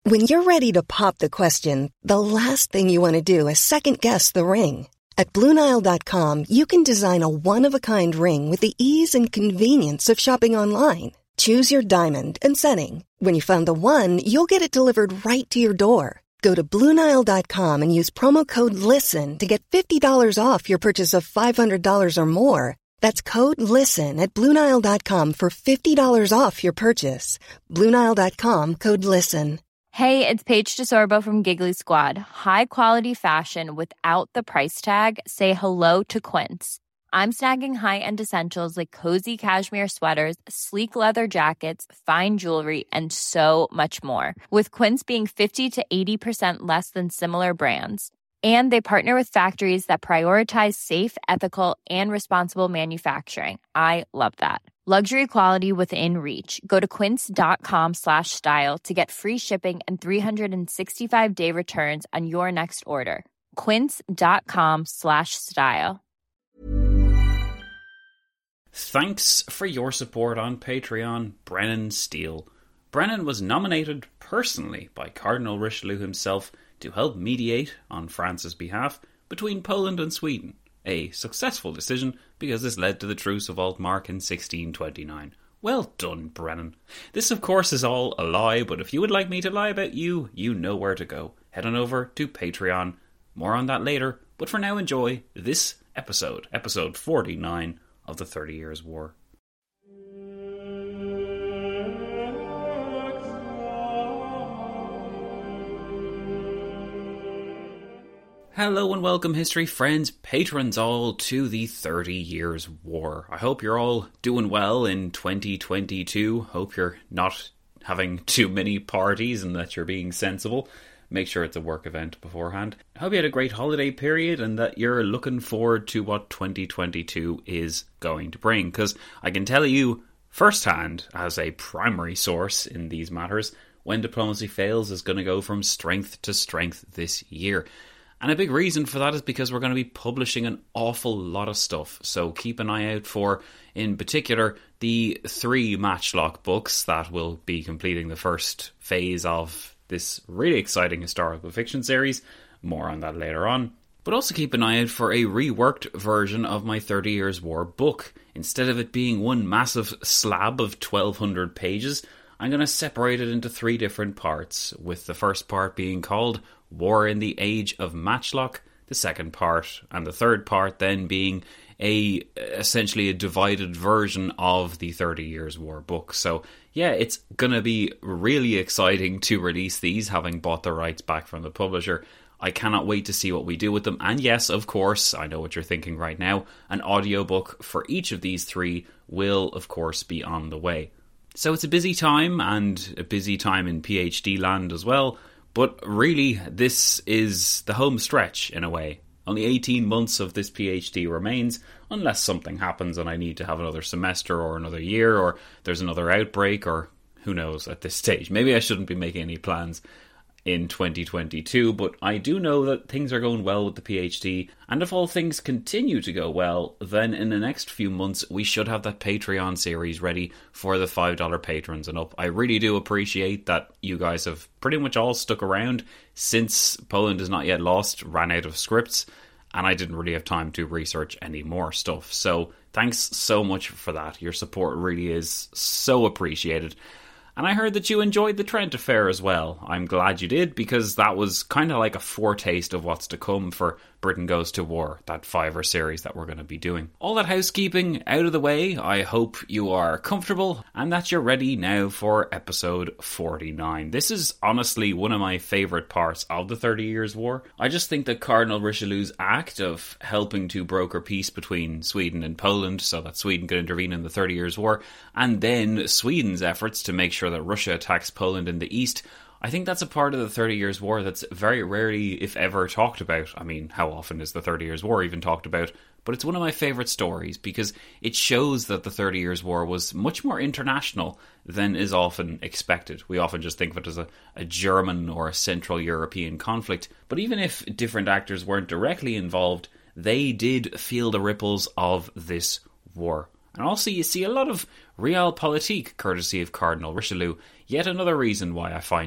When you're ready to pop the question, the last thing you want to do is second-guess the ring. At BlueNile.com, you can design a one-of-a-kind ring with the ease and convenience of shopping online. Choose your diamond and setting. When you find the one, you'll get it delivered right to your door. Go to BlueNile.com and use promo code LISTEN to get $50 off your purchase of $500 or more. That's code LISTEN at BlueNile.com for $50 off your purchase. BlueNile.com, code LISTEN. Hey, it's Paige DeSorbo from Giggly Squad. High quality fashion without the price tag. Say hello to Quince. I'm snagging high-end essentials like cozy cashmere sweaters, sleek leather jackets, fine jewelry, and so much more. With Quince being 50 to 80% less than similar brands. And they partner with factories that prioritize safe, ethical, and responsible manufacturing. I love that. Luxury quality within reach. Go to quince.com/style to get free shipping and 365-day returns on your next order. Quince.com/style. Thanks for your support on Patreon, Brennan Steele. Brennan was nominated personally by Cardinal Richelieu himself to help mediate on France's behalf between Poland and Sweden. A successful decision because this led to the Truce of Altmark in 1629. Well done, Brennan. This, of course, is all a lie, but if you would like me to lie about you, you know where to go. Head on over to Patreon. More on that later, but for now enjoy this episode, episode 49 of the 30 Years' War. Hello and welcome, history friends, patrons all, to the 30 Years' War. I hope you're all doing well in 2022. Hope you're not having too many parties and that you're being sensible. Make sure it's a work event beforehand. I hope you had a great holiday period and that you're looking forward to what 2022 is going to bring. Because I can tell you firsthand, as a primary source in these matters, When Diplomacy Fails is going to go from strength to strength this year. And a big reason for that is because we're going to be publishing an awful lot of stuff. So keep an eye out for, in particular, the 3 Matchlock books that will be completing the first phase of this really exciting historical fiction series. More on that later on. But also keep an eye out for a reworked version of my 30 Years' War book. Instead of it being one massive slab of 1,200 pages, I'm going to separate it into 3 different parts, with the first part being called War in the Age of Matchlock, the second part, and the third part then being essentially a divided version of the 30 Years' War book. So yeah, it's going to be really exciting to release these, having bought the rights back from the publisher. I cannot wait to see what we do with them. And yes, of course, I know what you're thinking right now, an audiobook for each of these 3 will, of course, be on the way. So it's a busy time, and a busy time in PhD land as well. But really, this is the home stretch, in a way. Only 18 months of this PhD remains, unless something happens and I need to have another semester or another year, or there's another outbreak, or who knows at this stage. Maybe I shouldn't be making any plans in 2022, but I do know that things are going well with the PhD, and if all things continue to go well, then in the next few months we should have that Patreon series ready for the $5 patrons and up. I really do appreciate that you guys have pretty much all stuck around since Poland Is Not Yet Lost ran out of scripts, and I didn't really have time to research any more stuff. So thanks so much for that. Your support really is so appreciated. And I heard that you enjoyed the Trent Affair as well. I'm glad you did, because that was kind of like a foretaste of what's to come for Britain Goes to War, that 5er series that we're going to be doing. All that housekeeping out of the way, I hope you are comfortable and that you're ready now for episode 49. This is honestly one of my favourite parts of the 30 Years' War. I just think that Cardinal Richelieu's act of helping to broker peace between Sweden and Poland so that Sweden could intervene in the 30 Years' War, and then Sweden's efforts to make sure that Russia attacks Poland in the east, I think that's a part of the 30 Years' War that's very rarely, if ever, talked about. I mean, how often is the 30 Years' War even talked about? But it's one of my favourite stories because it shows that the 30 Years' War was much more international than is often expected. We often just think of it as a German or a Central European conflict. But even if different actors weren't directly involved, they did feel the ripples of this war. And also you see a lot of realpolitik courtesy of Cardinal Richelieu, yet another reason why I find him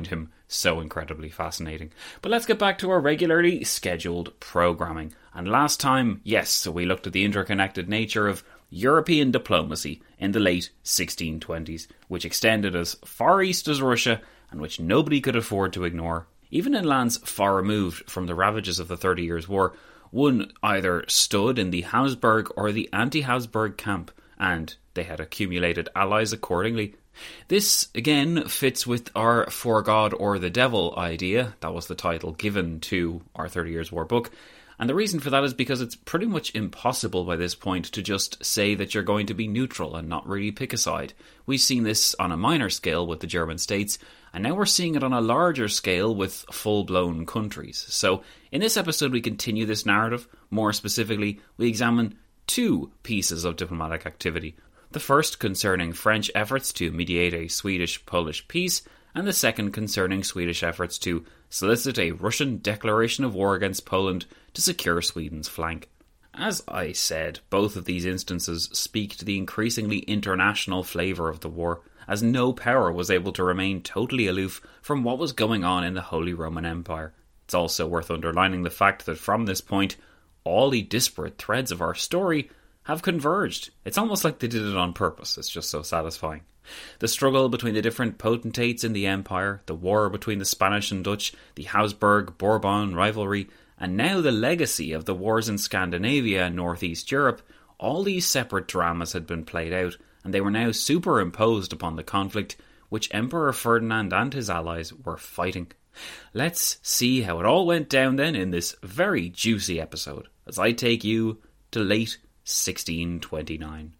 So incredibly fascinating. But let's get back to our regularly scheduled programming. And last time, yes, we looked at the interconnected nature of European diplomacy in the late 1620s, which extended as far east as Russia and which nobody could afford to ignore. Even in lands far removed from the ravages of the 30 Years' War, one either stood in the Habsburg or the anti-Habsburg camp, and they had accumulated allies accordingly. This, again, fits with our For God or the Devil idea. That was the title given to our 30 Years' War book. And the reason for that is because it's pretty much impossible by this point to just say that you're going to be neutral and not really pick a side. We've seen this on a minor scale with the German states, and now we're seeing it on a larger scale with full-blown countries. So in this episode we continue this narrative. More specifically, we examine two pieces of diplomatic activity. The first concerning French efforts to mediate a Swedish-Polish peace, and the second concerning Swedish efforts to solicit a Russian declaration of war against Poland to secure Sweden's flank. As I said, both of these instances speak to the increasingly international flavour of the war, as no power was able to remain totally aloof from what was going on in the Holy Roman Empire. It's also worth underlining the fact that from this point, all the disparate threads of our story have converged. It's almost like they did it on purpose. It's just so satisfying. The struggle between the different potentates in the empire, the war between the Spanish and Dutch, the Habsburg-Bourbon rivalry, and now the legacy of the wars in Scandinavia and Northeast Europe, all these separate dramas had been played out, and they were now superimposed upon the conflict which Emperor Ferdinand and his allies were fighting. Let's see how it all went down then in this very juicy episode, as I take you to late 1629.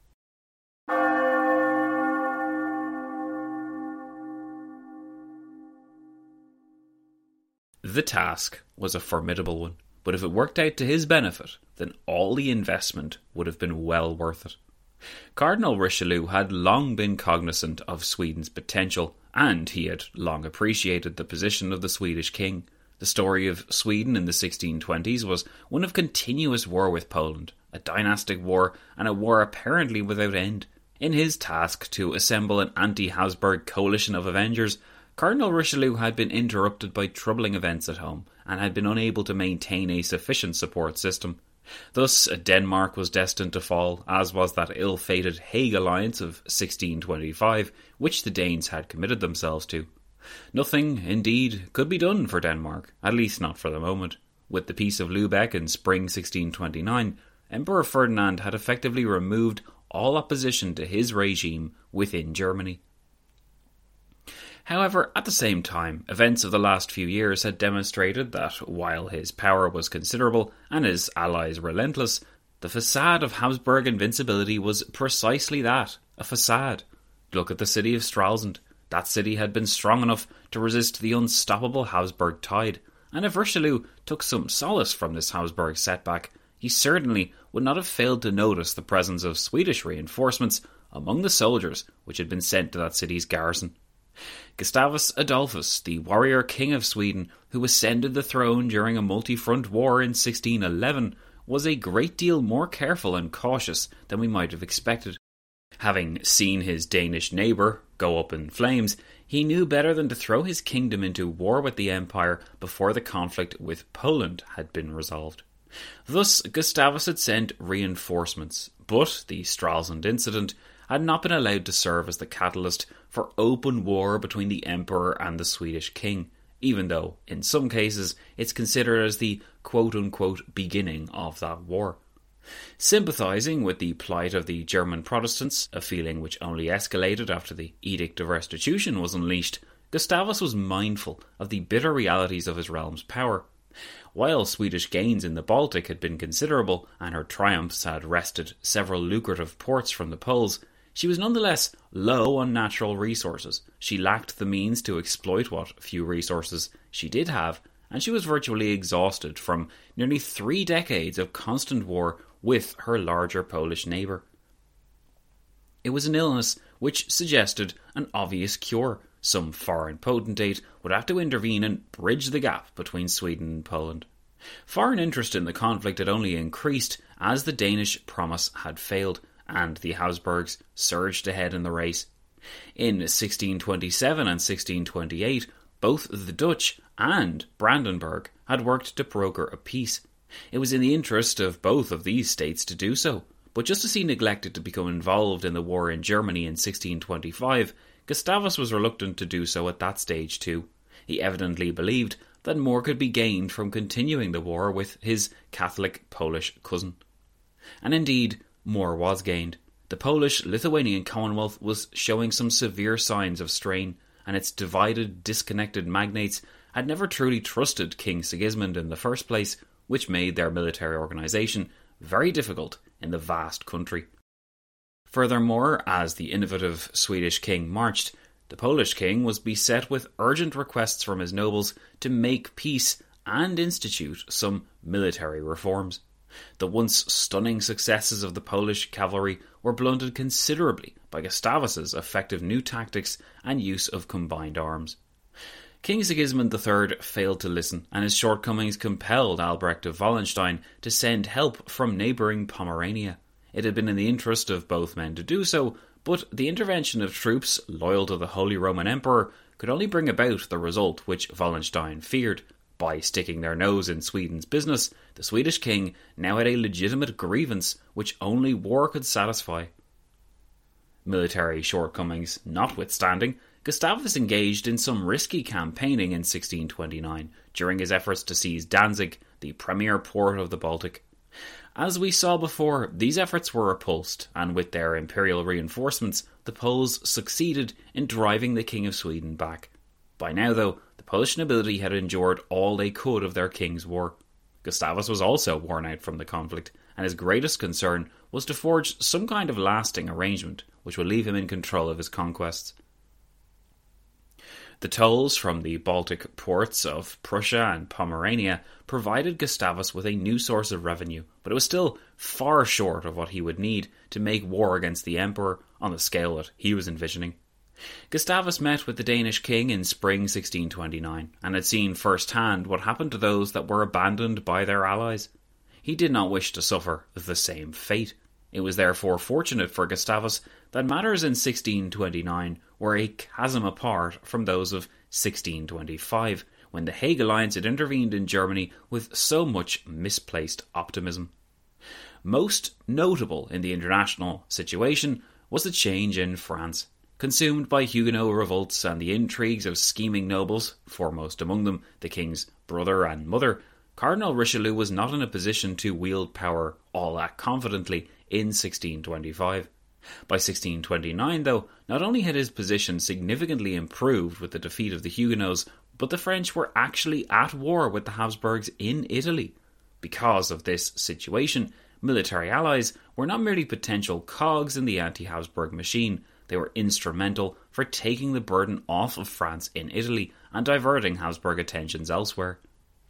The task was a formidable one, but if it worked out to his benefit, then all the investment would have been well worth it. Cardinal Richelieu had long been cognizant of Sweden's potential, and he had long appreciated the position of the Swedish king. The story of Sweden in the 1620s was one of continuous war with Poland, a dynastic war, and a war apparently without end. In his task to assemble an anti-Habsburg coalition of avengers, Cardinal Richelieu had been interrupted by troubling events at home, and had been unable to maintain a sufficient support system. Thus, Denmark was destined to fall, as was that ill-fated Hague Alliance of 1625, which the Danes had committed themselves to. Nothing, indeed, could be done for Denmark, at least not for the moment. With the Peace of Lübeck in spring 1629, Emperor Ferdinand had effectively removed all opposition to his regime within Germany. However, at the same time, events of the last few years had demonstrated that, while his power was considerable and his allies relentless, the facade of Habsburg invincibility was precisely that, a facade. Look at the city of Stralsund. That city had been strong enough to resist the unstoppable Habsburg tide, and if Richelieu took some solace from this Habsburg setback, he certainly would not have failed to notice the presence of Swedish reinforcements among the soldiers which had been sent to that city's garrison. Gustavus Adolphus, the warrior king of Sweden, who ascended the throne during a multi-front war in 1611, was a great deal more careful and cautious than we might have expected. Having seen his Danish neighbour go up in flames, he knew better than to throw his kingdom into war with the empire before the conflict with Poland had been resolved. Thus, Gustavus had sent reinforcements, but the Stralsund incident had not been allowed to serve as the catalyst for open war between the emperor and the Swedish king, even though, in some cases, it's considered as the quote-unquote beginning of that war. Sympathising with the plight of the German Protestants, a feeling which only escalated after the Edict of Restitution was unleashed, Gustavus was mindful of the bitter realities of his realm's power. While Swedish gains in the Baltic had been considerable, and her triumphs had wrested several lucrative ports from the Poles, she was nonetheless low on natural resources. She lacked the means to exploit what few resources she did have, and she was virtually exhausted from nearly 3 decades of constant war with her larger Polish neighbour. It was an illness which suggested an obvious cure. Some foreign potentate would have to intervene and bridge the gap between Sweden and Poland. Foreign interest in the conflict had only increased as the Danish promise had failed, and the Habsburgs surged ahead in the race. In 1627 and 1628, Both the Dutch and Brandenburg had worked to broker a peace. It was in the interest of both of these states to do so, but just as he neglected to become involved in the war in Germany in 1625, Gustavus was reluctant to do so at that stage too. He evidently believed that more could be gained from continuing the war with his Catholic Polish cousin. And indeed, more was gained. The Polish-Lithuanian Commonwealth was showing some severe signs of strain, and its divided, disconnected magnates had never truly trusted King Sigismund in the first place, which made their military organisation very difficult in the vast country. Furthermore, as the innovative Swedish king marched, the Polish king was beset with urgent requests from his nobles to make peace and institute some military reforms. The once stunning successes of the Polish cavalry were blunted considerably by Gustavus's effective new tactics and use of combined arms. King Sigismund III failed to listen, and his shortcomings compelled Albrecht of Wallenstein to send help from neighbouring Pomerania. It had been in the interest of both men to do so, but the intervention of troops loyal to the Holy Roman Emperor could only bring about the result which Wallenstein feared. By sticking their nose in Sweden's business, the Swedish king now had a legitimate grievance which only war could satisfy. Military shortcomings notwithstanding, Gustavus engaged in some risky campaigning in 1629 during his efforts to seize Danzig, the premier port of the Baltic. As we saw before, these efforts were repulsed, and with their imperial reinforcements, the Poles succeeded in driving the King of Sweden back. By now, though, the Polish nobility had endured all they could of their king's war. Gustavus was also worn out from the conflict, and his greatest concern was to forge some kind of lasting arrangement which would leave him in control of his conquests. The tolls from the Baltic ports of Prussia and Pomerania provided Gustavus with a new source of revenue, but it was still far short of what he would need to make war against the emperor on the scale that he was envisioning. Gustavus met with the Danish king in spring 1629 and had seen firsthand what happened to those that were abandoned by their allies. He did not wish to suffer the same fate. It was therefore fortunate for Gustavus that matters in 1629 were a chasm apart from those of 1625, when the Hague Alliance had intervened in Germany with so much misplaced optimism. Most notable in the international situation was the change in France. Consumed by Huguenot revolts and the intrigues of scheming nobles, foremost among them the king's brother and mother, Cardinal Richelieu was not in a position to wield power all that confidently in 1625. By 1629, though, not only had his position significantly improved with the defeat of the Huguenots, but the French were actually at war with the Habsburgs in Italy. Because of this situation, military allies were not merely potential cogs in the anti-Habsburg machine, they were instrumental for taking the burden off of France in Italy and diverting Habsburg attentions elsewhere.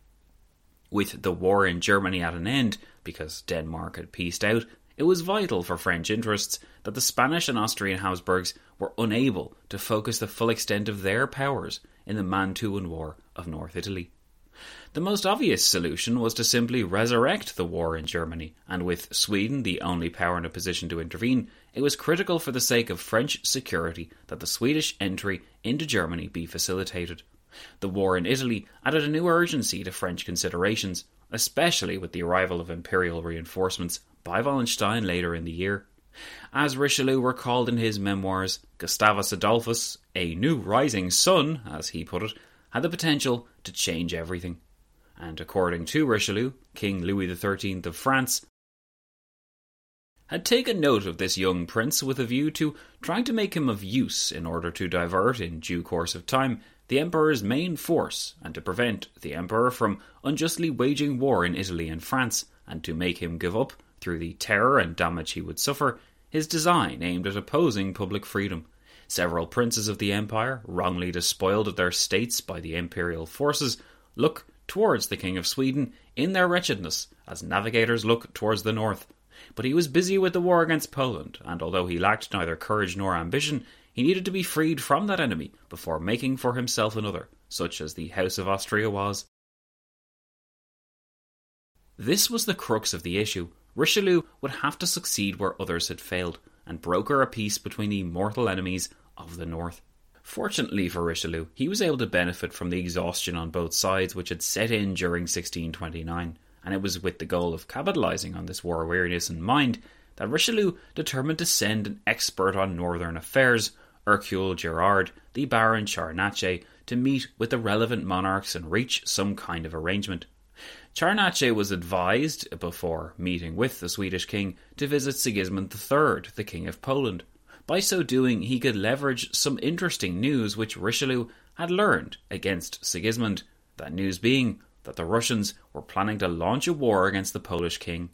With the war in Germany at an end, because Denmark had peaced out, it was vital for French interests that the Spanish and Austrian Habsburgs were unable to focus the full extent of their powers in the Mantuan War of North Italy. The most obvious solution was to simply resurrect the war in Germany, and with Sweden the only power in a position to intervene, it was critical for the sake of French security that the Swedish entry into Germany be facilitated. The war in Italy added a new urgency to French considerations, especially with the arrival of imperial reinforcements by Wallenstein later in the year. As Richelieu recalled in his memoirs, Gustavus Adolphus, a new rising sun, as he put it, had the potential to change everything. And according to Richelieu, King Louis XIII of France had taken note of this young prince with a view to trying to make him of use in order to divert, in due course of time, the emperor's main force and to prevent the emperor from unjustly waging war in Italy and France, and to make him give up, through the terror and damage he would suffer, his design aimed at opposing public freedom. Several princes of the empire, wrongly despoiled of their states by the imperial forces, look towards the King of Sweden in their wretchedness, as navigators look towards the north. But he was busy with the war against Poland, and although he lacked neither courage nor ambition, he needed to be freed from that enemy before making for himself another, such as the House of Austria was. This was the crux of the issue. Richelieu would have to succeed where others had failed, and broker a peace between the mortal enemies of the north. Fortunately for Richelieu, he was able to benefit from the exhaustion on both sides which had set in during 1629, and it was with the goal of capitalising on this war weariness in mind that Richelieu determined to send an expert on northern affairs, Hercule Girard, the Baron Charnace, to meet with the relevant monarchs and reach some kind of arrangement. Charnace was advised, before meeting with the Swedish king, to visit Sigismund III, the King of Poland. By so doing, he could leverage some interesting news which Richelieu had learned against Sigismund, that news being that the Russians were planning to launch a war against the Polish king.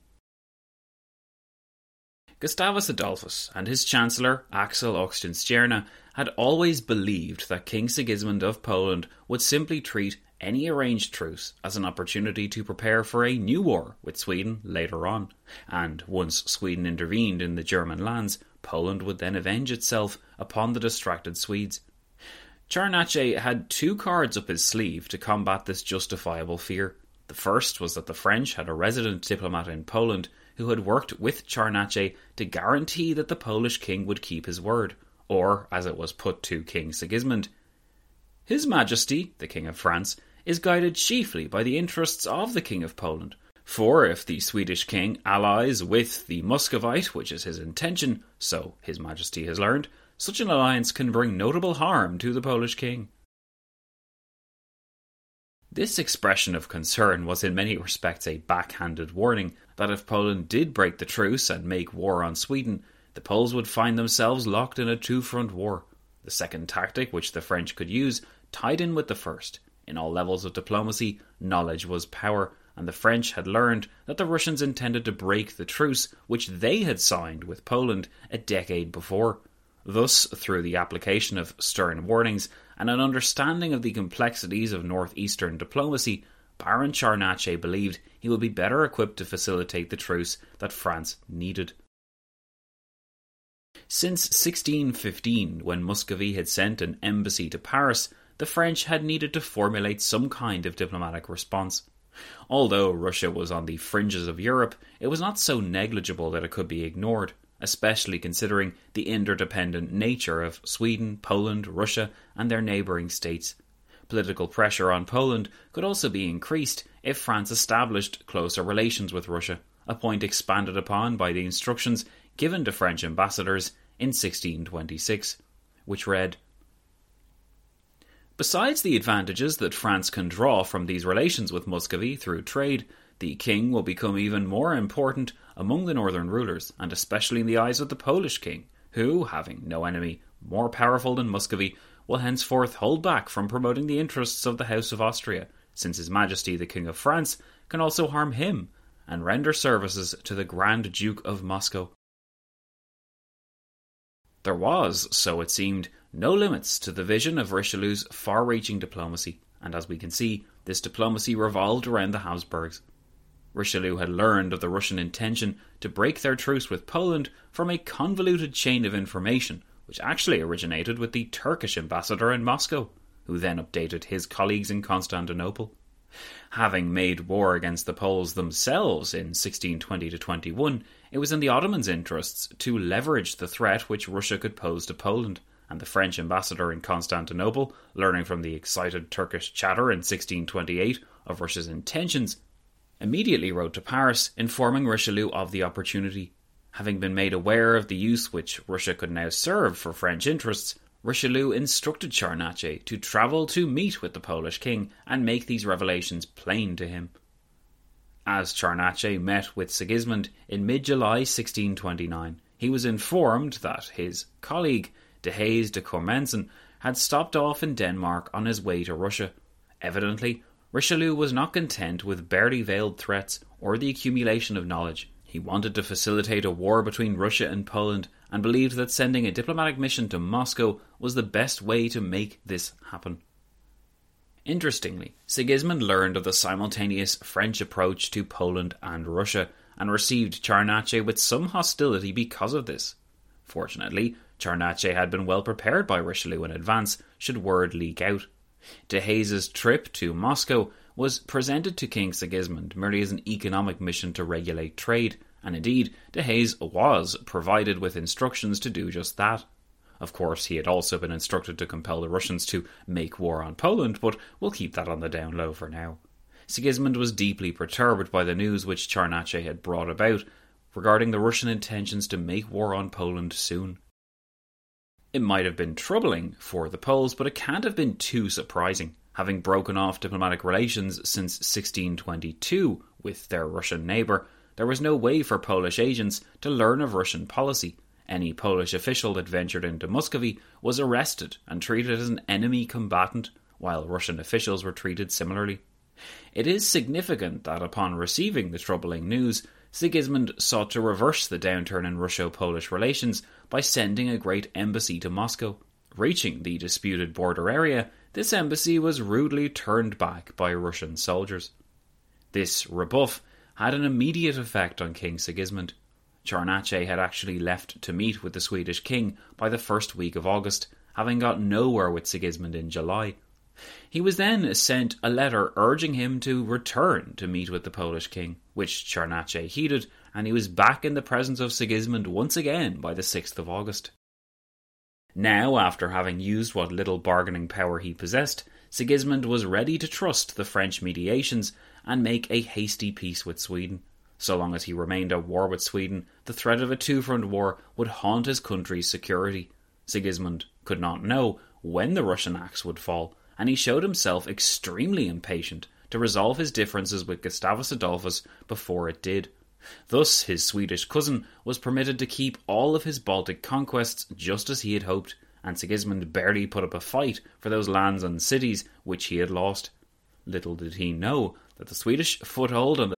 Gustavus Adolphus and his chancellor, Axel Oxenstierna, had always believed that King Sigismund of Poland would simply treat any arranged truce as an opportunity to prepare for a new war with Sweden later on, and once Sweden intervened in the German lands, Poland would then avenge itself upon the distracted Swedes. Charnace had two cards up his sleeve to combat this justifiable fear. The first was that the French had a resident diplomat in Poland who had worked with Charnace to guarantee that the Polish king would keep his word, or, as it was put to King Sigismund, His Majesty, the King of France, is guided chiefly by the interests of the King of Poland. For if the Swedish king allies with the Muscovite, which is his intention, so His Majesty has learned, such an alliance can bring notable harm to the Polish king. This expression of concern was in many respects a backhanded warning that if Poland did break the truce and make war on Sweden, the Poles would find themselves locked in a two-front war. The second tactic which the French could use tied in with the first. In all levels of diplomacy, knowledge was power, and the French had learned that the Russians intended to break the truce which they had signed with Poland a decade before. Thus, through the application of stern warnings and an understanding of the complexities of northeastern diplomacy, Baron Charnace believed he would be better equipped to facilitate the truce that France needed. Since 1615, when Muscovy had sent an embassy to Paris, the French had needed to formulate some kind of diplomatic response. Although Russia was on the fringes of Europe, it was not so negligible that it could be ignored, especially considering the interdependent nature of Sweden, Poland, Russia, and their neighbouring states. Political pressure on Poland could also be increased if France established closer relations with Russia, a point expanded upon by the instructions given to French ambassadors in 1626, which read, Besides the advantages that France can draw from these relations with Muscovy through trade, the king will become even more important among the northern rulers, and especially in the eyes of the Polish king, who, having no enemy more powerful than Muscovy, will henceforth hold back from promoting the interests of the House of Austria, since His Majesty the King of France can also harm him, and render services to the Grand Duke of Moscow. There was, so it seemed, no limits to the vision of Richelieu's far-reaching diplomacy, and as we can see, this diplomacy revolved around the Habsburgs. Richelieu had learned of the Russian intention to break their truce with Poland from a convoluted chain of information, which actually originated with the Turkish ambassador in Moscow, who then updated his colleagues in Constantinople. Having made war against the Poles themselves in 1620-21, it was in the Ottomans' interests to leverage the threat which Russia could pose to Poland, and the French ambassador in Constantinople, learning from the excited Turkish chatter in 1628 of Russia's intentions, immediately wrote to Paris informing Richelieu of the opportunity. Having been made aware of the use which Russia could now serve for French interests, Richelieu instructed Charnace to travel to meet with the Polish king and make these revelations plain to him. As Charnace met with Sigismund in mid-July 1629, he was informed that his colleague, Dehaze de Cormenzen, had stopped off in Denmark on his way to Russia. Evidently, Richelieu was not content with barely veiled threats or the accumulation of knowledge. He wanted to facilitate a war between Russia and Poland and believed that sending a diplomatic mission to Moscow was the best way to make this happen. Interestingly, Sigismund learned of the simultaneous French approach to Poland and Russia and received Charnace with some hostility because of this. Fortunately, Charnace had been well prepared by Richelieu in advance should word leak out. Dehaze's trip to Moscow was presented to King Sigismund merely as an economic mission to regulate trade, and indeed Dehaze was provided with instructions to do just that. Of course, he had also been instructed to compel the Russians to make war on Poland, but we'll keep that on the down low for now. Sigismund was deeply perturbed by the news which Czarnace had brought about regarding the Russian intentions to make war on Poland soon. It might have been troubling for the Poles, but it can't have been too surprising. Having broken off diplomatic relations since 1622 with their Russian neighbour, there was no way for Polish agents to learn of Russian policy. Any Polish official that ventured into Muscovy was arrested and treated as an enemy combatant, while Russian officials were treated similarly. It is significant that upon receiving the troubling news, Sigismund sought to reverse the downturn in Russo-Polish relations by sending a great embassy to Moscow. Reaching the disputed border area, this embassy was rudely turned back by Russian soldiers. This rebuff had an immediate effect on King Sigismund. Czarnace had actually left to meet with the Swedish king by the first week of August, having got nowhere with Sigismund in July. He was then sent a letter urging him to return to meet with the Polish king, which Czarnace heeded, and he was back in the presence of Sigismund once again by the 6th of August. Now, after having used what little bargaining power he possessed, Sigismund was ready to trust the French mediations and make a hasty peace with Sweden. So long as he remained at war with Sweden, the threat of a two-front war would haunt his country's security. Sigismund could not know when the Russian axe would fall, and he showed himself extremely impatient to resolve his differences with Gustavus Adolphus before it did. Thus, his Swedish cousin was permitted to keep all of his Baltic conquests just as he had hoped, and Sigismund barely put up a fight for those lands and cities which he had lost. Little did he know that the Swedish foothold on the...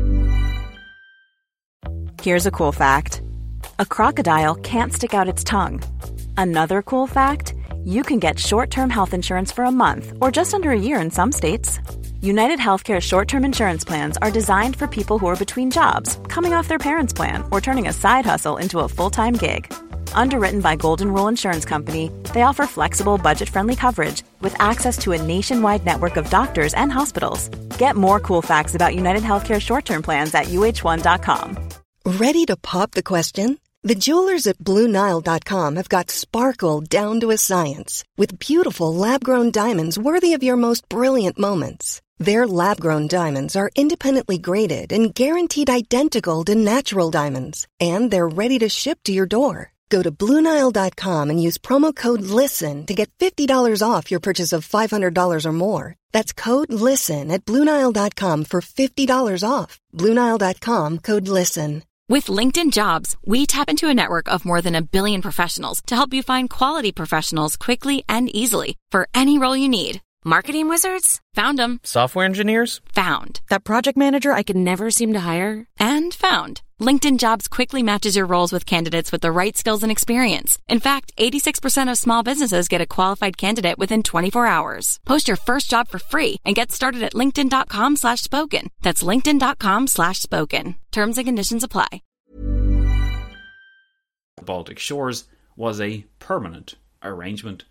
Here's a cool fact. A crocodile can't stick out its tongue. Another cool fact, you can get short-term health insurance for a month or just under a year in some states. United Healthcare short-term insurance plans are designed for people who are between jobs, coming off their parents' plan, or turning a side hustle into a full-time gig. Underwritten by Golden Rule Insurance Company, they offer flexible, budget-friendly coverage with access to a nationwide network of doctors and hospitals. Get more cool facts about United Healthcare short-term plans at uh1.com. Ready to pop the question? The jewelers at BlueNile.com have got sparkle down to a science with beautiful lab-grown diamonds worthy of your most brilliant moments. Their lab-grown diamonds are independently graded and guaranteed identical to natural diamonds, and they're ready to ship to your door. Go to BlueNile.com and use promo code LISTEN to get $50 off your purchase of $500 or more. That's code LISTEN at BlueNile.com for $50 off. BlueNile.com, code LISTEN. With LinkedIn Jobs, we tap into a network of more than 1 billion professionals to help you find quality professionals quickly and easily for any role you need. Marketing wizards? Found them. Software engineers? Found. That project manager I could never seem to hire? And found. LinkedIn Jobs quickly matches your roles with candidates with the right skills and experience. In fact, 86% of small businesses get a qualified candidate within 24 hours. Post your first job for free and get started at linkedin.com/spoken. That's linkedin.com/spoken. Terms and conditions apply. The Baltic shores was a permanent arrangement.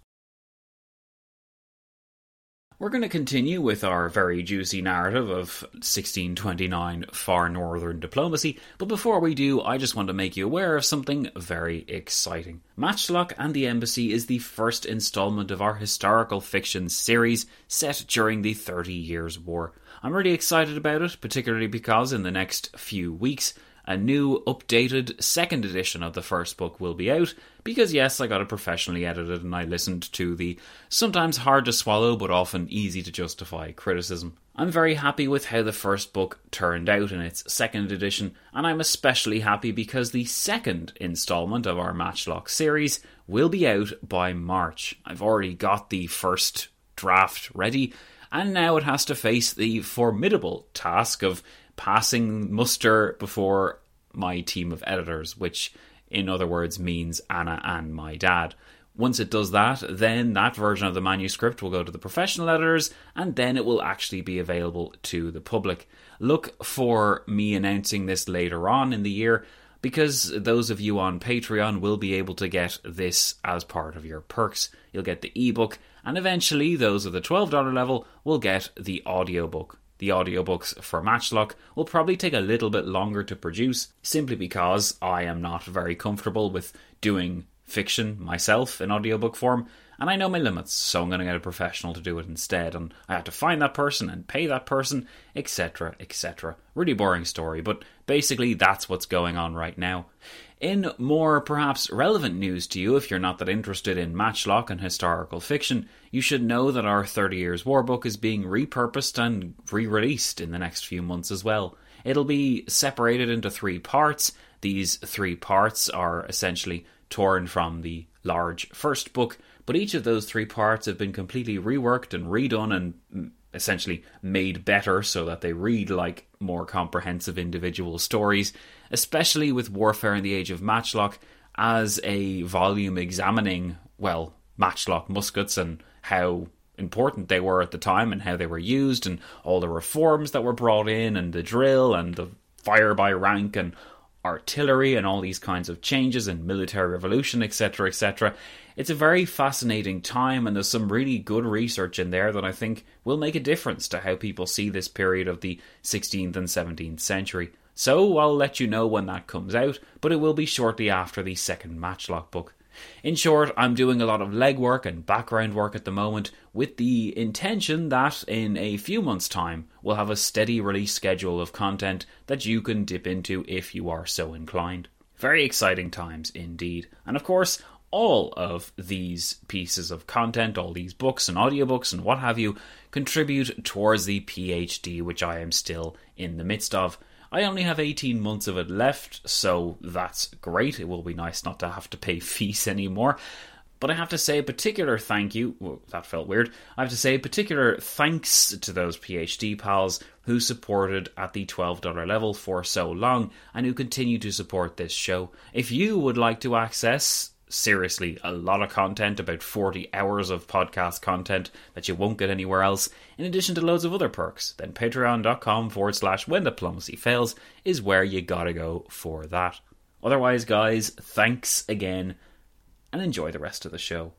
We're going to continue with our very juicy narrative of 1629 far northern diplomacy, but before we do, I just want to make you aware of something very exciting. Matchlock and the Embassy is the first instalment of our historical fiction series set during the 30 Years' War. I'm really excited about it, particularly because in the next few weeks, a new, updated second edition of the first book will be out, because yes, I got it professionally edited and I listened to the sometimes hard to swallow but often easy to justify criticism. I'm very happy with how the first book turned out in its second edition, and I'm especially happy because the second instalment of our Matchlock series will be out by March. I've already got the first draft ready, and now it has to face the formidable task of passing muster before my team of editors, which in other words means Anna and my dad. Once it does that, then that version of the manuscript will go to the professional editors, and then it will actually be available to the public. Look for me announcing this later on in the year, because those of you on Patreon will be able to get this as part of your perks. You'll get the ebook, and eventually those of the $12 level will get the audiobook. The audiobooks for Matchlock will probably take a little bit longer to produce, simply because I am not very comfortable with doing fiction myself in audiobook form, and I know my limits, so I'm going to get a professional to do it instead, and I have to find that person and pay that person, etc, etc. Really boring story, but basically that's what's going on right now. In more perhaps relevant news to you, if you're not that interested in Matchlock and historical fiction, you should know that our 30 Years War book is being repurposed and re-released in the next few months as well. It'll be separated into 3 parts. These 3 parts are essentially torn from the large first book, but each of those 3 parts have been completely reworked and redone and essentially made better so that they read like more comprehensive individual stories, especially with Warfare in the Age of Matchlock as a volume examining, well, matchlock muskets and how important they were at the time and how they were used and all the reforms that were brought in and the drill and the fire by rank and artillery and all these kinds of changes and military revolution, etc, etc. It's a very fascinating time, and there's some really good research in there that I think will make a difference to how people see this period of the 16th and 17th century. So I'll let you know when that comes out, but it will be shortly after the second Matchlock book. In short, I'm doing a lot of legwork and background work at the moment with the intention that in a few months' time we'll have a steady release schedule of content that you can dip into if you are so inclined. Very exciting times indeed. And of course, all of these pieces of content, all these books and audiobooks and what have you, contribute towards the PhD which I am still in the midst of. I only have 18 months of it left, so that's great. It will be nice not to have to pay fees anymore. But I have to say a particular thank you. Whoa, that felt weird. I have to say a particular thanks to those PhD pals who supported at the $12 level for so long and who continue to support this show. If you would like to access, seriously, a lot of content, about 40 hours of podcast content that you won't get anywhere else, in addition to loads of other perks, then patreon.com/whendiplomacyfails is where you gotta go for that. Otherwise, guys, thanks again, and enjoy the rest of the show.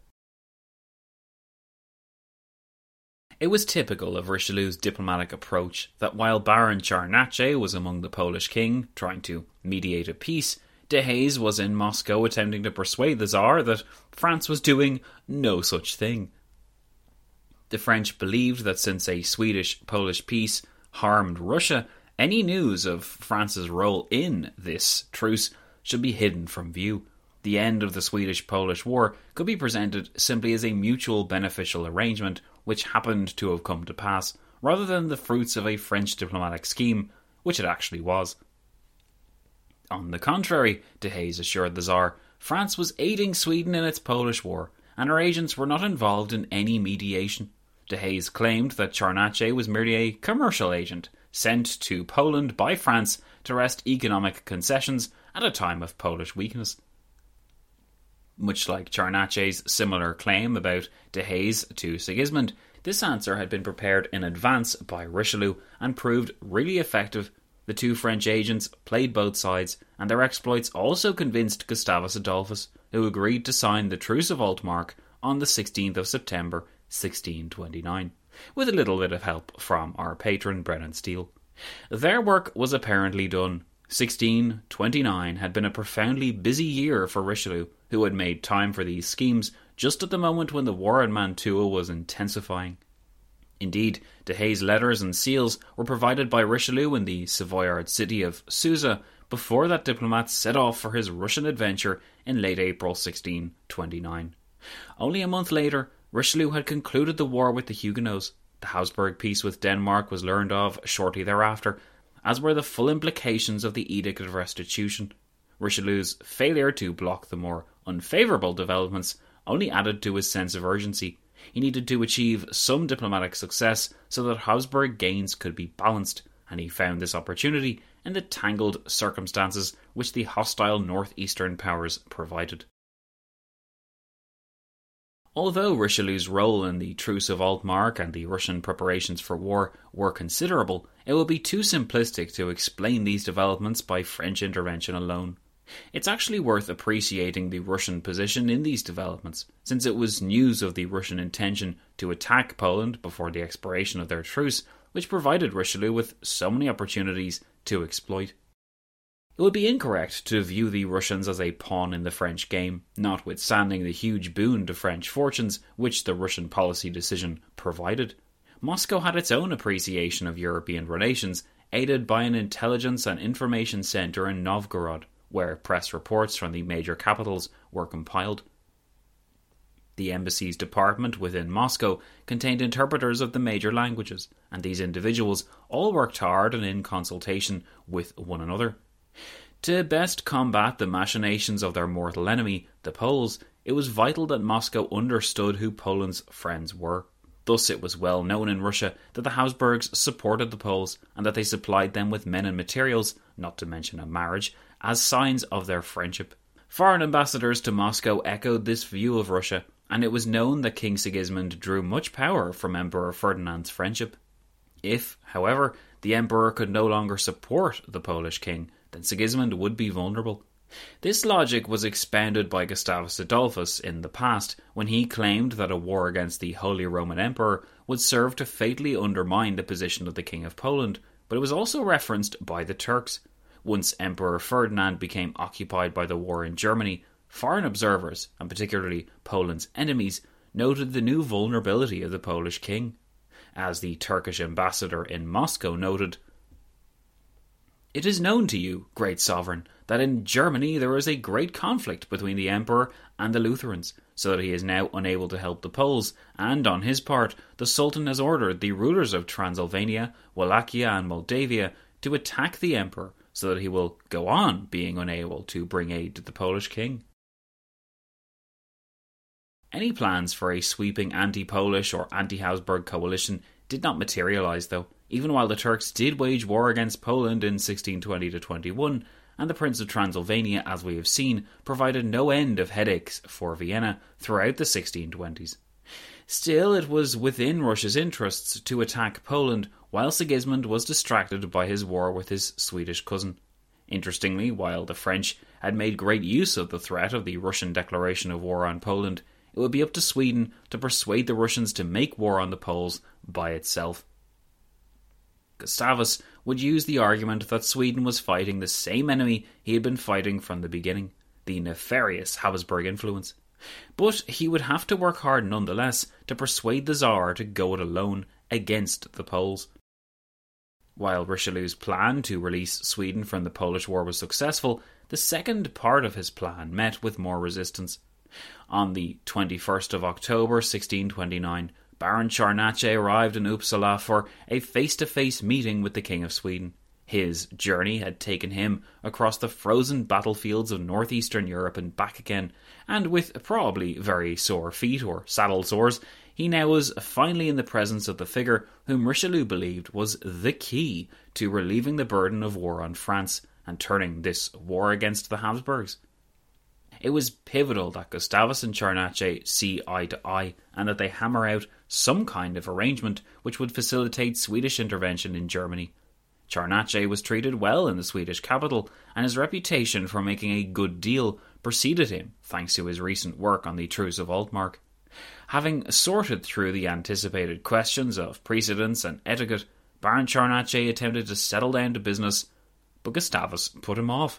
It was typical of Richelieu's diplomatic approach that while Baron Charnace was among the Polish king, trying to mediate a peace, Dehaze was in Moscow attempting to persuade the Tsar that France was doing no such thing. The French believed that since a Swedish-Polish peace harmed Russia, any news of France's role in this truce should be hidden from view. The end of the Swedish-Polish War could be presented simply as a mutual beneficial arrangement which happened to have come to pass, rather than the fruits of a French diplomatic scheme, which it actually was. On the contrary, Dehaze assured the Tsar, France was aiding Sweden in its Polish war, and her agents were not involved in any mediation. Dehaze claimed that Charnace was merely a commercial agent, sent to Poland by France to wrest economic concessions at a time of Polish weakness. Much like Charnace's similar claim about Dehaze to Sigismund, this answer had been prepared in advance by Richelieu and proved really effective. The 2 French agents played both sides, and their exploits also convinced Gustavus Adolphus, who agreed to sign the Truce of Altmark on the 16th of September 1629, with a little bit of help from our patron Brennan Steele. Their work was apparently done. 1629 had been a profoundly busy year for Richelieu, who had made time for these schemes just at the moment when the war in Mantua was intensifying. Indeed, Dehaze's letters and seals were provided by Richelieu in the Savoyard city of Suza before that diplomat set off for his Russian adventure in late April 1629. Only a month later, Richelieu had concluded the war with the Huguenots. The Habsburg peace with Denmark was learned of shortly thereafter, as were the full implications of the Edict of Restitution. Richelieu's failure to block the more unfavourable developments only added to his sense of urgency. He needed to achieve some diplomatic success so that Habsburg gains could be balanced, and he found this opportunity in the tangled circumstances which the hostile northeastern powers provided. Although Richelieu's role in the Truce of Altmark and the Russian preparations for war were considerable, it would be too simplistic to explain these developments by French intervention alone. It's actually worth appreciating the Russian position in these developments, since it was news of the Russian intention to attack Poland before the expiration of their truce, which provided Richelieu with so many opportunities to exploit. It would be incorrect to view the Russians as a pawn in the French game, notwithstanding the huge boon to French fortunes which the Russian policy decision provided. Moscow had its own appreciation of European relations, aided by an intelligence and information centre in Novgorod, where press reports from the major capitals were compiled. The embassy's department within Moscow contained interpreters of the major languages, and these individuals all worked hard and in consultation with one another. To best combat the machinations of their mortal enemy, the Poles, it was vital that Moscow understood who Poland's friends were. Thus it was well known in Russia that the Habsburgs supported the Poles, and that they supplied them with men and materials, not to mention a marriage, as signs of their friendship. Foreign ambassadors to Moscow echoed this view of Russia, and it was known that King Sigismund drew much power from Emperor Ferdinand's friendship. If, however, the emperor could no longer support the Polish king, then Sigismund would be vulnerable. This logic was expounded by Gustavus Adolphus in the past, when he claimed that a war against the Holy Roman Emperor would serve to fatally undermine the position of the King of Poland, but it was also referenced by the Turks. Once Emperor Ferdinand became occupied by the war in Germany, foreign observers, and particularly Poland's enemies, noted the new vulnerability of the Polish king. As the Turkish ambassador in Moscow noted, "It is known to you, great sovereign, that in Germany there is a great conflict between the emperor and the Lutherans, so that he is now unable to help the Poles, and on his part the Sultan has ordered the rulers of Transylvania, Wallachia and Moldavia to attack the emperor, so that he will go on being unable to bring aid to the Polish king." Any plans for a sweeping anti-Polish or anti-Habsburg coalition did not materialise, though, even while the Turks did wage war against Poland in 1620-21, and the Prince of Transylvania, as we have seen, provided no end of headaches for Vienna throughout the 1620s. Still, it was within Russia's interests to attack Poland, while Sigismund was distracted by his war with his Swedish cousin. Interestingly, while the French had made great use of the threat of the Russian declaration of war on Poland, it would be up to Sweden to persuade the Russians to make war on the Poles by itself. Gustavus would use the argument that Sweden was fighting the same enemy he had been fighting from the beginning, the nefarious Habsburg influence. But he would have to work hard nonetheless to persuade the Tsar to go it alone against the Poles. While Richelieu's plan to release Sweden from the Polish War was successful, the second part of his plan met with more resistance. On the 21st of October 1629, Baron Charnace arrived in Uppsala for a face-to-face meeting with the King of Sweden. His journey had taken him across the frozen battlefields of northeastern Europe and back again, and with probably very sore feet or saddle sores, he now was finally in the presence of the figure whom Richelieu believed was the key to relieving the burden of war on France and turning this war against the Habsburgs. It was pivotal that Gustavus and Charnace see eye to eye, and that they hammer out some kind of arrangement which would facilitate Swedish intervention in Germany. Charnace was treated well in the Swedish capital, and his reputation for making a good deal preceded him, thanks to his recent work on the Truce of Altmark. Having sorted through the anticipated questions of precedence and etiquette, Baron Charnace attempted to settle down to business, but Gustavus put him off.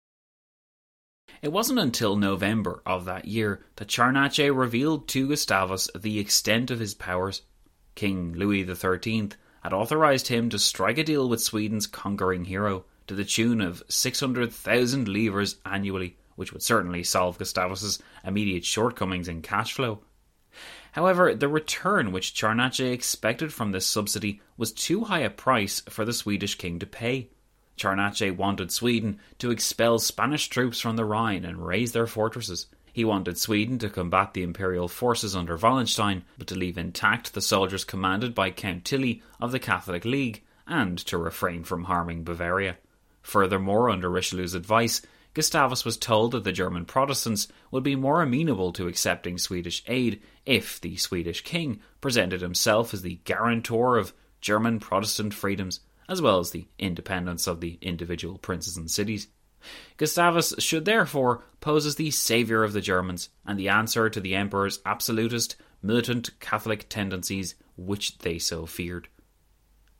It wasn't until November of that year that Charnace revealed to Gustavus the extent of his powers. King Louis XIII had authorised him to strike a deal with Sweden's conquering hero to the tune of 600,000 livres annually, which would certainly solve Gustavus's immediate shortcomings in cash flow. However, the return which Charnace expected from this subsidy was too high a price for the Swedish king to pay. Charnace wanted Sweden to expel Spanish troops from the Rhine and raise their fortresses. He wanted Sweden to combat the imperial forces under Wallenstein, but to leave intact the soldiers commanded by Count Tilly of the Catholic League, and to refrain from harming Bavaria. Furthermore, under Richelieu's advice, Gustavus was told that the German Protestants would be more amenable to accepting Swedish aid if the Swedish king presented himself as the guarantor of German Protestant freedoms, as well as the independence of the individual princes and cities. Gustavus should therefore pose as the saviour of the Germans, and the answer to the emperor's absolutist, militant Catholic tendencies which they so feared.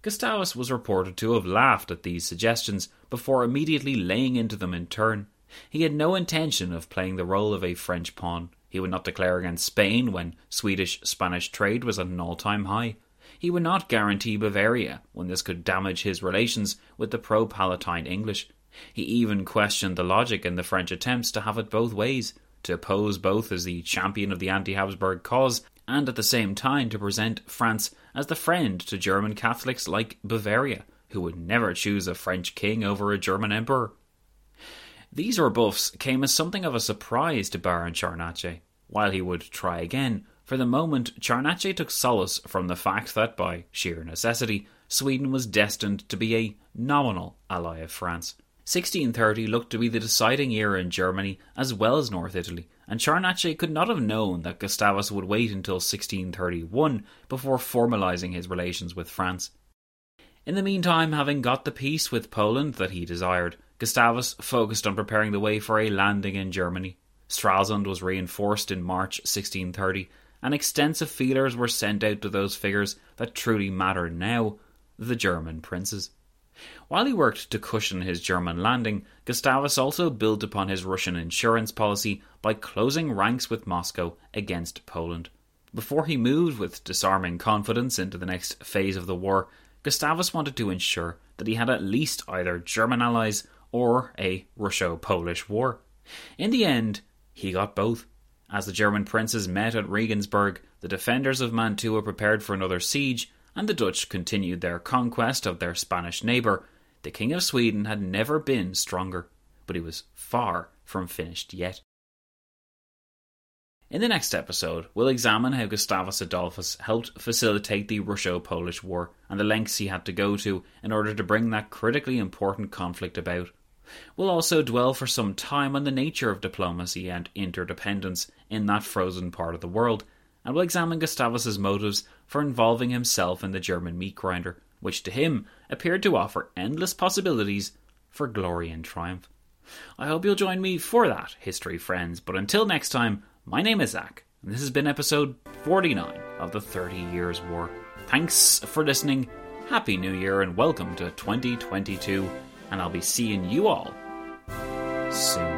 Gustavus was reported to have laughed at these suggestions before immediately laying into them in turn. He had no intention of playing the role of a French pawn. He would not declare against Spain when Swedish-Spanish trade was at an all-time high. He would not guarantee Bavaria when this could damage his relations with the pro-Palatine English. He even questioned the logic in the French attempts to have it both ways, to pose both as the champion of the anti-Habsburg cause and at the same time to present France as the friend to German Catholics like Bavaria, who would never choose a French king over a German emperor. These rebuffs came as something of a surprise to Baron Charnace. While he would try again, for the moment Charnace took solace from the fact that, by sheer necessity, Sweden was destined to be a nominal ally of France. 1630 looked to be the deciding year in Germany as well as North Italy, and Charnace could not have known that Gustavus would wait until 1631 before formalising his relations with France. In the meantime, having got the peace with Poland that he desired, Gustavus focused on preparing the way for a landing in Germany. Stralsund was reinforced in March 1630, and extensive feelers were sent out to those figures that truly mattered now, the German princes. While he worked to cushion his German landing, Gustavus also built upon his Russian insurance policy by closing ranks with Moscow against Poland. Before he moved with disarming confidence into the next phase of the war, Gustavus wanted to ensure that he had at least either German allies or a Russo-Polish war. In the end, he got both. As the German princes met at Regensburg, the defenders of Mantua prepared for another siege, and the Dutch continued their conquest of their Spanish neighbour. The King of Sweden had never been stronger, but he was far from finished yet. In the next episode, we'll examine how Gustavus Adolphus helped facilitate the Russo-Polish War and the lengths he had to go to in order to bring that critically important conflict about. We'll also dwell for some time on the nature of diplomacy and interdependence in that frozen part of the world, and we'll examine Gustavus's motives for involving himself in the German meat grinder, which to him appeared to offer endless possibilities for glory and triumph. I hope you'll join me for that, history friends, but until next time, my name is Zach, and this has been episode 49 of the 30 Years' War. Thanks for listening, Happy New Year, and welcome to 2022, and I'll be seeing you all soon.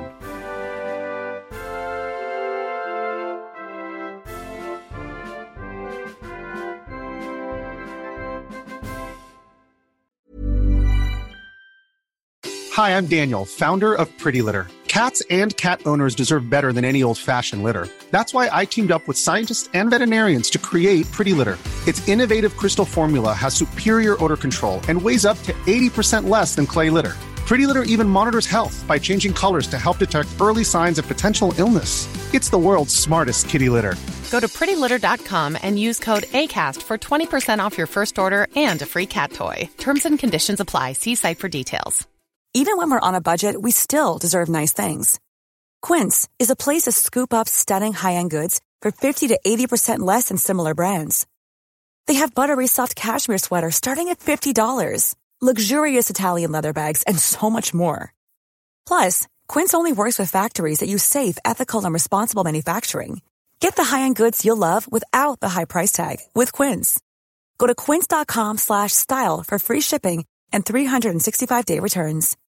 Hi, I'm Daniel, founder of Pretty Litter. Cats and cat owners deserve better than any old-fashioned litter. That's why I teamed up with scientists and veterinarians to create Pretty Litter. Its innovative crystal formula has superior odor control and weighs up to 80% less than clay litter. Pretty Litter even monitors health by changing colors to help detect early signs of potential illness. It's the world's smartest kitty litter. Go to prettylitter.com and use code ACAST for 20% off your first order and a free cat toy. Terms and conditions apply. See site for details. Even when we're on a budget, we still deserve nice things. Quince is a place to scoop up stunning high-end goods for 50 to 80% less than similar brands. They have buttery soft cashmere sweaters starting at $50, luxurious Italian leather bags, and so much more. Plus, Quince only works with factories that use safe, ethical, and responsible manufacturing. Get the high-end goods you'll love without the high price tag with Quince. Go to quince.com/style for free shipping and 365-day returns.